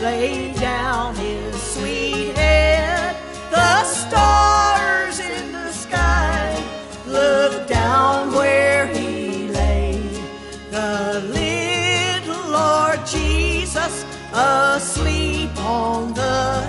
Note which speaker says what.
Speaker 1: lay down his sweet head. The stars in the sky looked down where he lay. The little Lord Jesus asleep on the